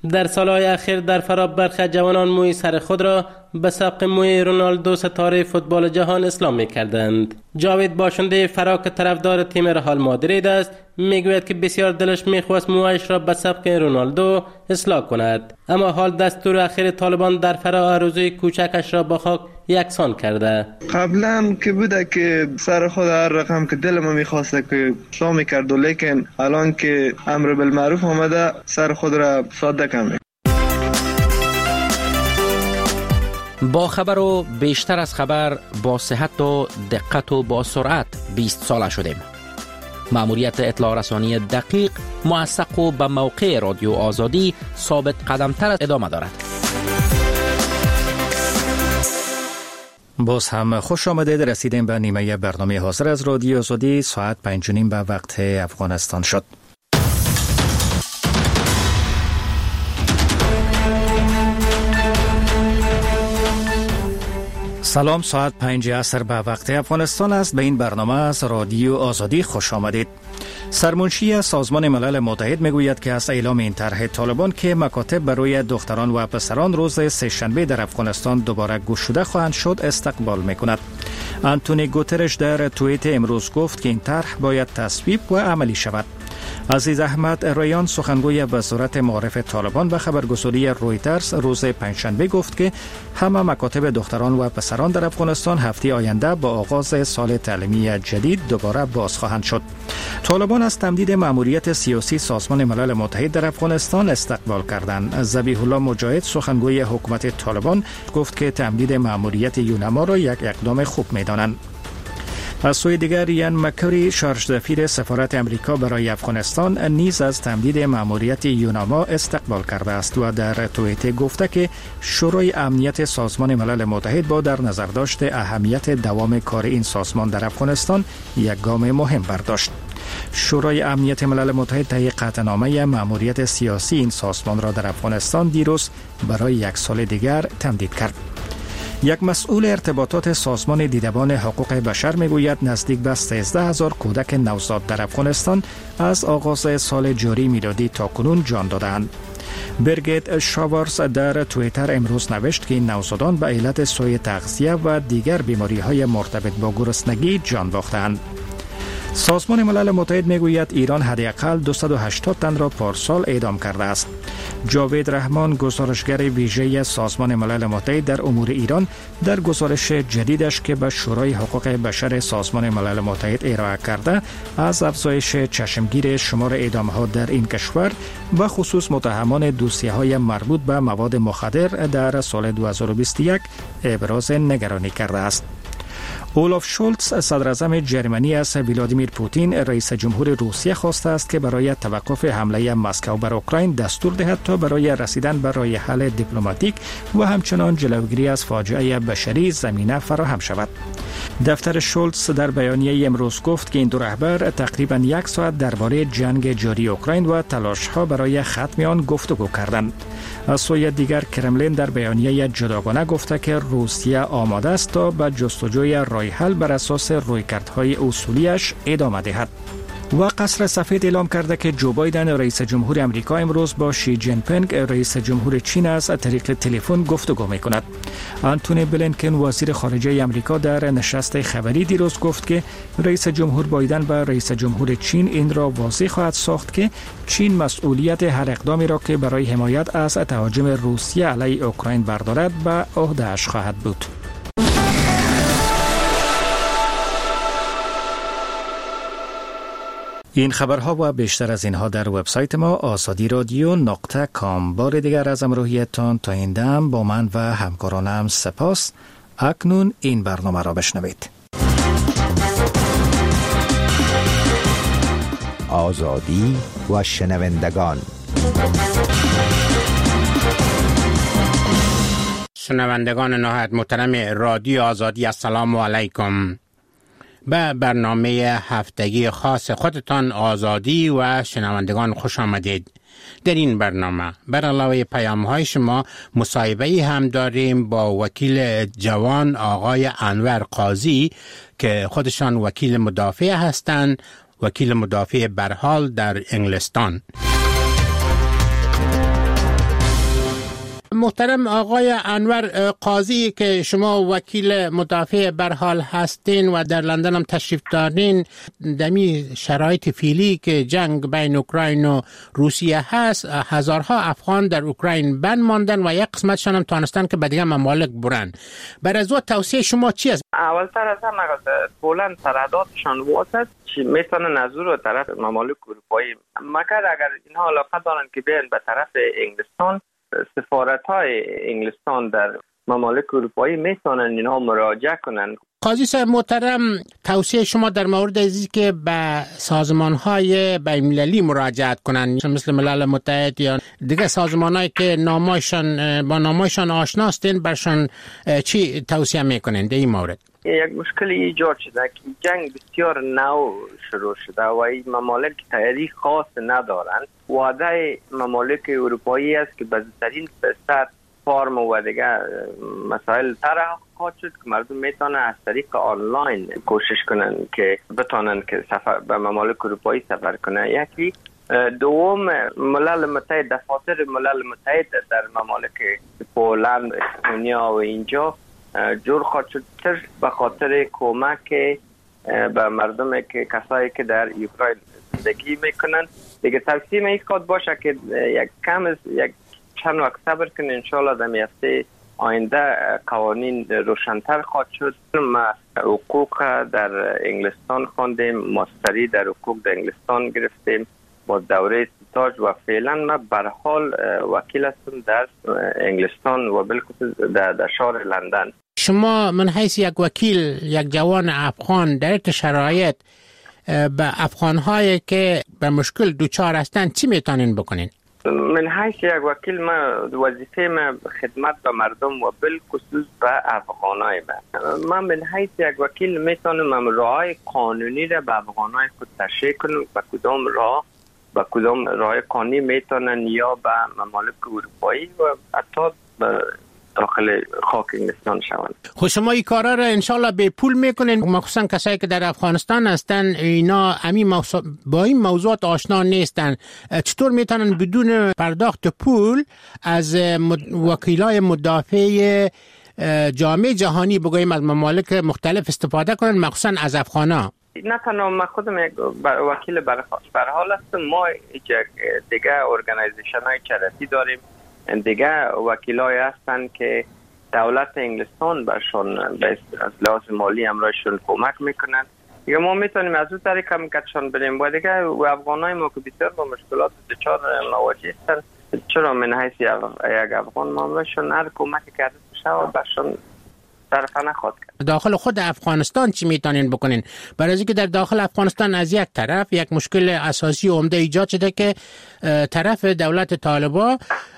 در سالهای اخیر در فرا برخی جوانان موی سر خود را به سبق موی رونالدو ستاره فوتبال جهان اصلاح می‌کردند. جاوید باشنده فرا که طرفدار تیم رئال مادرید است میگوید که بسیار دلش میخواست مویش را به سبق رونالدو اصلاح کند، اما حال دستور اخیر طالبان در فرا آرزوی کوچکش را با خاک یکسان کرده. قبلا که بوده که سر خود هر رقم که دلم میخواسته که اصلاح میکرد، لیکن الان که امر بالمعروف آمده سر خود را ساده کنه. با خبر و بیشتر از خبر، با صحت و دقت و با سرعت بیست ساله شدیم. مأموریت اطلاع رسانی دقیق، موثق و به موقع رادیو آزادی ثابت قدمتر ادامه دارد. باز هم خوش آمدید. رسیدیم به نیمه برنامه حاضر از رادیو آزادی. ساعت پنج و نیم به وقت افغانستان شد. سلام، ساعت پنج عصر به وقت افغانستان است. به این برنامه از رادیو آزادی خوش آمدید. سرمنشی سازمان ملل متحد میگوید که از اعلام این طرح طالبان که مکاتب برای دختران و پسران روز سه‌شنبه در افغانستان دوباره گشوده خواهند شد استقبال میکند. آنتونی گوترش در توییت امروز گفت که این طرح باید تصویب و عملی شود. عزیز احمد ریان، سخنگوی وزارت معارف طالبان، به خبرگزاری رویترز روز پنجشنبه گفت که همه مکاتب دختران و پسران در افغانستان هفته آینده با آغاز سال تعلیمی جدید دوباره باز خواهند شد. طالبان از تمدید مأموریت سیاسی سازمان ملل متحد در افغانستان استقبال کردند. ذبیح الله مجاهد، سخنگوی حکومت طالبان، گفت که تمدید مأموریت یونما را یک اقدام خوب می‌دانند. از سوی دیگر یان مکری، شارژ دفیر سفارت امریکا برای افغانستان، نیز از تمدید مأموریت یونما استقبال کرده است و در توییت گفته که شورای امنیت سازمان ملل متحد با در نظر داشت اهمیت دوام کار این سازمان در افغانستان یک گام مهم برداشت. شورای امنیت ملل متحد طی قطعنامه مأموریت سیاسی این سازمان را در افغانستان دیروز برای یک سال دیگر تمدید کرد. یک مسئول ارتباطات سازمان دیدبان حقوق بشر میگوید نزدیک به سیزده هزار کودک نوزاد در افغانستان از آغاز سال جاری میلادی تا کنون جان دادند. برگیت شاورز در توییتر امروز نوشت که این نوزادان به علت سوء تغذیه و دیگر بیماری‌های مرتبط با گرسنگی جان باختند. سازمان ملل متحد میگوید ایران حداقل دویست و هشتاد تن را پارسال اعدام کرده است. جاوید رحمان، گزارشگر ویژه سازمان ملل متحد در امور ایران، در گزارش جدیدش که به شورای حقوق بشر سازمان ملل متحد ارائه کرده، از افزایش چشمگیر شمار اعدام‌ها در این کشور و خصوص متهمان دوسیه‌های مربوط به مواد مخدر در سال دو هزار و بیست و یک ابراز نگرانی کرده است. اولاف شولتز، صدر اعظم جرمنی، از ولادیمیر پوتین رئیس جمهور روسیه خواسته است که برای توقف حمله مسکو بر اوکراین دستور دهد تا برای رسیدن به راه حل دیپلماتیک و همچنان جلوگیری از فاجعه بشری زمینه فراهم شود. دفتر شولتز در بیانیه امروز گفت که این دو رهبر تقریبا یک ساعت درباره جنگ جاری اوکراین و تلاش‌ها برای ختم آن گفتگو کردند. از سوی دیگر کرملین در بیانیه جداگانه گفته که روسیه آماده است تا به جستجوی راه حل بر اساس رویکردهای اصولیش ادامه دهد. و قصر سفید اعلام کرده که جو بایدن رئیس جمهور امریکا امروز با شی جین پینگ رئیس جمهور چین از طریق تلفن گفتگو می‌کند. آنتونی بلینکن، وزیر خارجه امریکا، در نشست خبری دیروز گفت که رئیس جمهور بایدن به رئیس جمهور چین این را واضح خواهد ساخت که چین مسئولیت هر اقدامی را که برای حمایت از تهاجم روسیه علیه اوکراین بردارد به عهده‌اش خواهد بود. این خبرها و بیشتر از اینها در وبسایت ما آزادی رادیو نقطه کام. بار دیگر از همراهیتان تا این دم با من و همکارانم سپاس. اکنون این برنامه را بشنوید. آزادی و شنوندگان. شنوندگان نهایت محترم رادیو آزادی، السلام علیکم. به برنامه هفتگی خاص خودتان آزادی و شنوندگان خوش آمدید. در این برنامه بر علاوه پیام های شما مصاحبه هم داریم با وکیل جوان آقای انور قاضی که خودشان وکیل مدافع هستند، وکیل مدافع برحال در انگلستان. محترم آقای انور قاضی که شما وکیل مدافع برحال هستین و در لندن هم تشریف دارین، دمی شرایط فعلی که جنگ بین اوکراین و روسیه هست، هزارها افغان در اوکراین بند ماندن و یک قسمتشان هم تانستن که به دیگه ممالک برن. بر از توصیه شما چی است؟ اولتر از همه پولند سرحداتشان واسط چی میتونن از رو طرف ممالک اروپایی، مگر اگر اینها علاقه دارن که بیان به طرف انگلستان، سفارت های انگلستان در ممالک اروپایی میتونن اینها مراجعه کنن. قاضی صاحب محترم، توصیه شما در مورد ازی که به سازمان های بین المللی مراجعت کنن مثل ملل متحد یا دیگه سازمان هایی که نامایشان با نامایشان آشناستین برشان چی توصیه میکنین در این مورد؟ یک مشکلی ایجاد شده که جنگ بسیار نو شروع شده و این ممالک تیاری خاص ندارند. وعده ممالک اروپایی است که بزرگترین فرصت فرم و دیگه مسائل طرح خواهد شد که مردم میتونن از طریق آنلاین کوشش کنن که بتونن که سفر به ممالک اروپایی سفر کنن. یکی دوم، ملل متحد، دفاتر ملل متحد در ممالک پولند، استونیا و اینجا جور خواهد شد به خاطر کمک به مردم که کسایی که در اوکراین زندگی میکنن. دیگه توصیه این خواهد باشه که یک کم از یک چند وقت صبر کنن، انشاءالله در هفته آینده قوانین روشن‌تر خواهد شد. ما حقوق در انگلستان خواندیم، ماستری در حقوق در انگلستان گرفتیم با دوره استاج و فعلا ما به حال وکیل هستم در انگلستان و بالخصوص در, در شهر لندن. شما من حیث یک وکیل، یک جوان افغان در این شرایط به افغان‌هایی که به مشکل دوچار هستند چی میتونین بکنین؟ من حیث یک وکیل، ما وظیفه ما خدمت به مردم و بالخصوص به افغانای ما. من من حیث یک وکیل میتونم راه قانونی را به افغانای خود تشریح کنم به کدام راه به کدام راه قانونی میتونن یا به ممالک اروپایی و حتی به داخل خاک انگلستان شوند. خب شما این کارا را انشالله به پول میکنین، مخصوصا کسایی که در افغانستان هستن اینا امی موضوع با این موضوعات آشنا نیستن، چطور میتونن بدون پرداخت پول از وکیلای مدافع جامعه جهانی بگوییم از ممالک مختلف استفاده کنن، مخصوصا از افغانا؟ نه تنها من خودم یک وکیل برحال هستم، ما دیگه ارگانیزیشن های چریتی داریم، دیگه وکیلای هستن که دولت انگلستان برشون از لحاظ مالی امرایشون کمک میکنن. دیگه ما میتونیم از اون طریق هم کتشان بریم و دیگه و افغانای ما که بسیار با مشکلات دچار مواجه هستن، چرا من حیث یک افغان ما امرایشون هر کمکی کرده بشه و برشون طرفه نخواد کرد. داخل خود افغانستان چی میتونین بکنین؟ برای اینکه در داخل افغانستان از یک طرف یک مشکل اساسی و عمده ایجاد شده که طرف دولت طالبان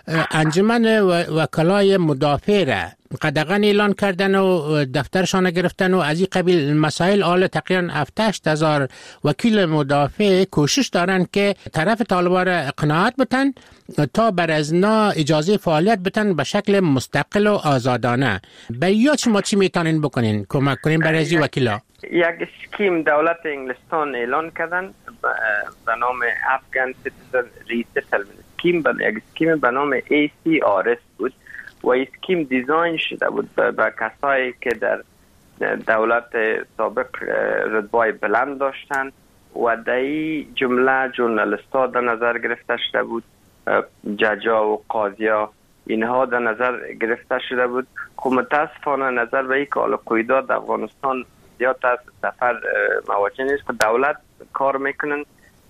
انجمن وکلای مدافع را قدغن اعلان کردن و دفترشان گرفتن و از این قبیل مسائل. آل تقریبا هفتاد هزار وکیل مدافع کوشش دارن که طرف طالبان را قناعت بتن تا بر از نا اجازه فعالیت بتن به شکل مستقل و آزادانه. برای شما چی میتونین بکنین کمک کنین برای از وکیلا؟ یک اسکیم دولت انگلستان اعلان کردن به نام افغان سیتیزن ریسیتلمنت اسکیم، یک اسکیم به نام ای سی آر اس بود و اسکیم دیزاین شده بود به کسایی که در دولت سابق رتبه بلند داشتن و در این جمله ژورنالیست‌ها در نظر گرفته شده بود، ججا و قاضیا اینها در نظر گرفته شده بود. خب متاسفانه نظر به این که حالا قیدات در افغانستان زیاد از سفر مواجه نیست که دولت کار میکنن،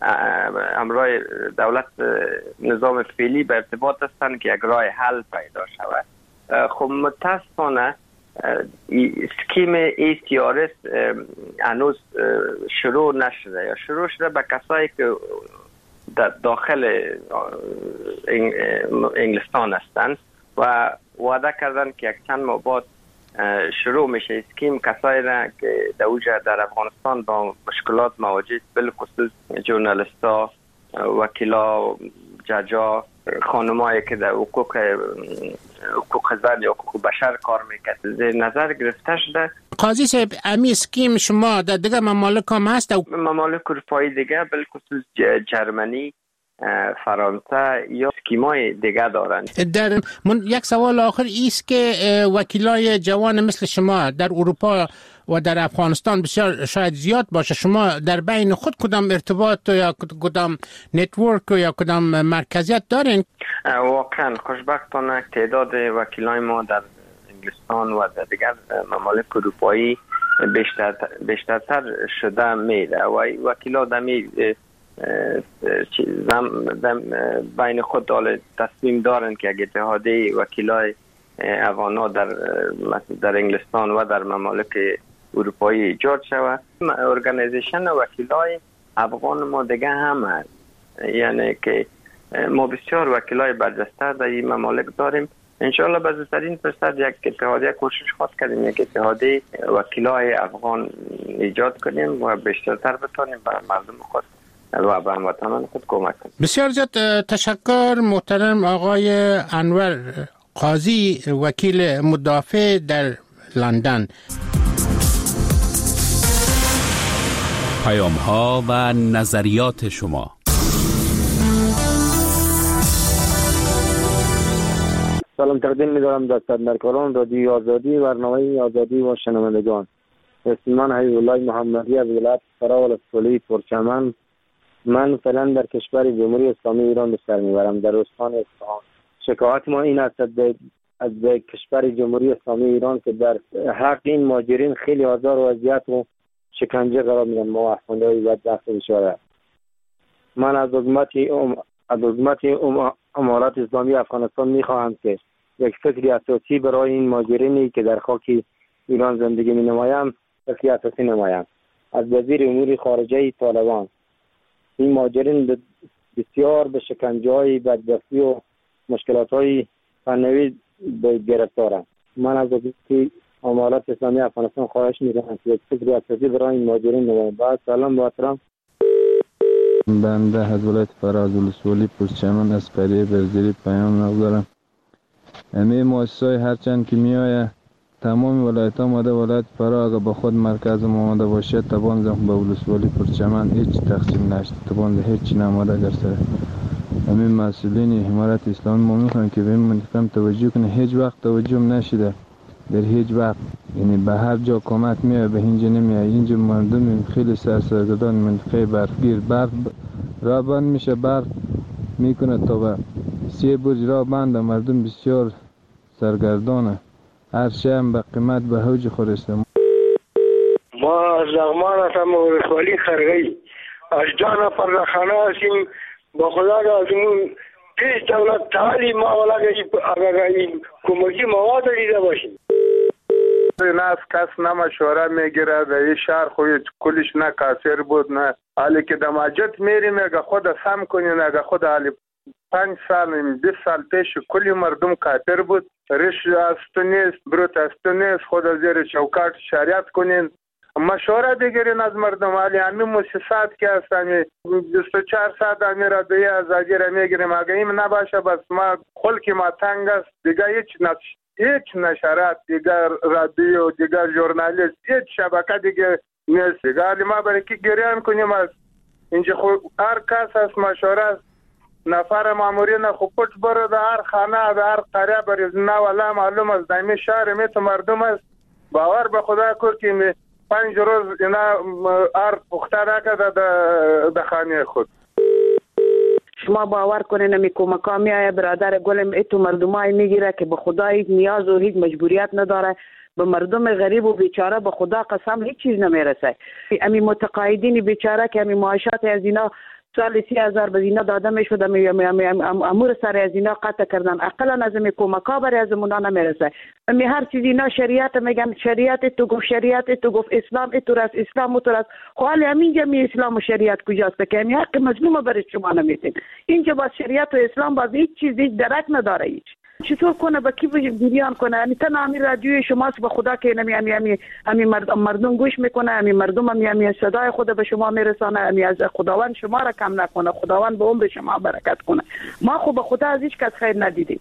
امرای دولت نظام فعلی به ارتباط هستند که یک راه حل پیدا شود. خب متاسفانه اسکیم ای سی آر اس هنوز شروع نشده یا شروع شده به کسایی که در داخل انگلستان هستند و وعده کردن که یک چند ماه بعد شروع میشه اسکیم. کسایی را که در اوجه در افغانستان با مشکلات مواجه بالخصوص ژورنالیست‌ها، وکیلا، ججا، خانمایی که در حقوق حقوق زن یا حقوق بشر کار میکنند نظر گرفته شده. قاضی صاحب امی اسکیم شما در دیگه ممالک هم هست؟ ممالک اروپایی دیگه بالخصوص جرمنی فرانسه یا اسکیمای دیگه دارند. در من یک سوال آخر ایست که وکیلای جوان مثل شما در اروپا و در افغانستان بسیار شاید زیاد باشه، شما در بین خود کدام ارتباط یا کدام نتورک یا کدام مرکزیت دارین؟ واقعا خوشبختانه تعداد وکیلای ما در انگلستان و در دیگر ممالک اروپایی بیشتر بیشترتر شده میره و وکیلا دمی بین خود دال تصمیم دارن که اگه اتحادیه وکیلای افغان در در انگلستان و در ممالک اروپایی ایجاد شود. ارگانیزیشن وکیلای افغان ما دیگه هم هست، یعنی که ما بسیار وکیلای برجسته در این ممالک داریم. انشاءالله به زودترین فرصت یک اتحادیه کوشش خواهد کردیم یک اتحادیه وکیلای افغان ایجاد کنیم و بیشترتر بتونیم به مردم خود و به هموطنان خود کمک کنیم. بسیار زیاد تشکر محترم آقای انور قاضی، وکیل مدافع در لندن. پیام ها و نظریات شما. سلام تقدیم می‌دارم در خدمتکاران رادیو آزادی، برنامه آزادی و شنوندگان. اسم من حبیب الله محمدی از ولایت فرا ولسوالی پرچمن. من فعلا در کشور جمهوری اسلامی ایران به سر میبرم، در استان اصفهان. شکایت ما این است از کشور جمهوری اسلامی ایران که در حق این مهاجرین خیلی آزار و اذیت و شکنجه قرار میدن. ما افغان‌های بدبخت بیچاره. من از حکومت از حکومت امارات اسلامی افغانستان میخواهم که یک فکری اساسی برای این مهاجرینی که در خاک ایران زندگی می نمایند فکری اساسی نمایند. از وزیر امور خارجه طالبان این مهاجرین بسیار به شکنجه های بدبختی و مشکلات های فنوی گرفتارند. من از حکومت امارات اسلامی افغانستان خواهش میکنم که یک فکری اساسی برای این مهاجرین نمایند. بعد سلام با احترام. بنده از ولایت فراز ولسوالی پرچمن از قریه برزیری پیام نگذارم. همه مؤسسای هرچند که میآید تمام ولایت ها ماده ولایت فرا اگر با خود مرکز آماده باشه تبانزم به ولسوالی پرچمن هیچ تقسیم نشد، تبانز هیچ نماده در سر همه مسئولین امارت اسلامی ما میخوان که به این منطقه توجه کنه. هیچ وقت توجه نشده در هیچ وقت، یعنی به هر جا کمک میاد به اینجا نمیاد. اینجا مردم خیلی سرسرگردان منطقه برفگیر، برف را بند میشه برف میکنه تا به سی برج را بند، مردم بسیار سرگردانه، هر شی هم به قیمت به حوج خورسته. ما از لغمان هستم ولسوالی خرگی از جان پردخانه هستیم. با خدا لازمون پیش دولت تعالی ما ولا اگر این کمکی مواد دیده باشیم. نه از کس نه مشوره میگیره. در این شهر خوی کلش نه کاسر بود نه حالی که در مسجد میریم اگه خود سم کنین اگه خود حالی پنج سال بیست سال پیش کلی مردم کافر بود. ریش است نیست، بروت است نیست، خود زیر چوکاٹ شریعت کنین، مشوره بگیرین از مردم. حالی همین مؤسسات که هستن بیست و چهار ساعت همین رادیوی آزادی را میگیریم. اگه این نباشه بس ما خلق ما تنگ است دیگه. هیچ نش هیچ نشرات دیگر رادیو دیگر ژورنالیست هیچ شبکه دیگه نیست دیگه. حالی ما برای که گریان کنیم از اینجا خود هر کس هست مشوره است. نفر مامورین خوب پچ برو در هر خانه در هر قریه بریز نه ولی معلوم است دایمی شهر میت مردم است. باور به خدا کر که می پنج روز اینا هر پخته نکرده در خانه خود. شما باور کنین می کمکا میایه برادر گلم ایتو مردمای میگیره که به خدا هیچ نیاز و هیچ مجبوریت نداره. به مردم غریب و بیچاره به خدا قسم هیچ چیز نمیرسه. امی متقاعدین بیچاره که امی معاشات از اینا سال سی هزار به اینا داده میشد، امور سر از اینا قطع کردن. اقلا از امی کمکا برای از اونا نمیرسه. امی هر چیزی اینا شریعت میگن، شریعت تو گفت، شریعت تو گفت، اسلام تو راست، اسلام تو راست. خب حالا همینجا می اسلام و شریعت کجاست که امی حق مظلوم برای شما نمیتین. اینجا با شریعت و اسلام باز هیچ چیز هیچ درک نداره. هیچ چطور کنه با کی بیان کنه؟ یعنی تنها همین رادیوی شماست به خدا که نمی امی امی امی مردم مردم گوش میکنه. امی مردم امی امی صدای خود به شما میرسانه. امی از خداوند شما را کم نکنه، خداوند به عمر شما برکت کنه. ما خب به خدا از هیچ کس خیر ندیدیم.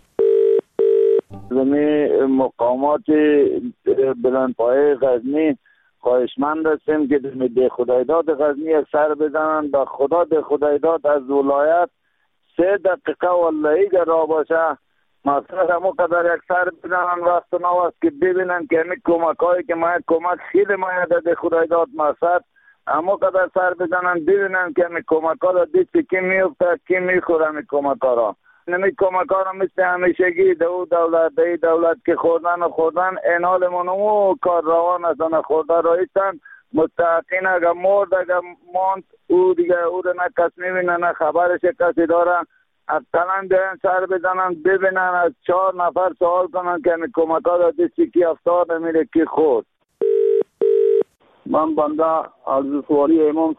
زمین مقامات بلندپایه غزنی خواهشمند هستیم که به خدایداد غزنی یک سر بزنن. به خدا به خدایداد از ولایت سه دقیقه والله اگر را باشه مثلا همو قدر یک سر بزنن وقت نواست که ببینن که همی کمک هایی که ما کمک خیلی ما داده خدای داد مقصد همو قدر سر بزنن ببینن که همی کمک ها را دید که کی میفته کی میخوره همی کمک ها را نمی کمک ها را مثل همیشگی دو دولت دی دولت که خوردن و خوردن این حال منو کار روان هستن خورده رایستن مستحقین اگر مرد اگر ماند او دیگه او را نه کس میبینه نه خبرش کسی داره اقلا بیان سر بزنن ببینن از چهار نفر سوال کنن که همی کمک ها را دستی کی افتاد میره کی خورد. من بنده عرض سواری امام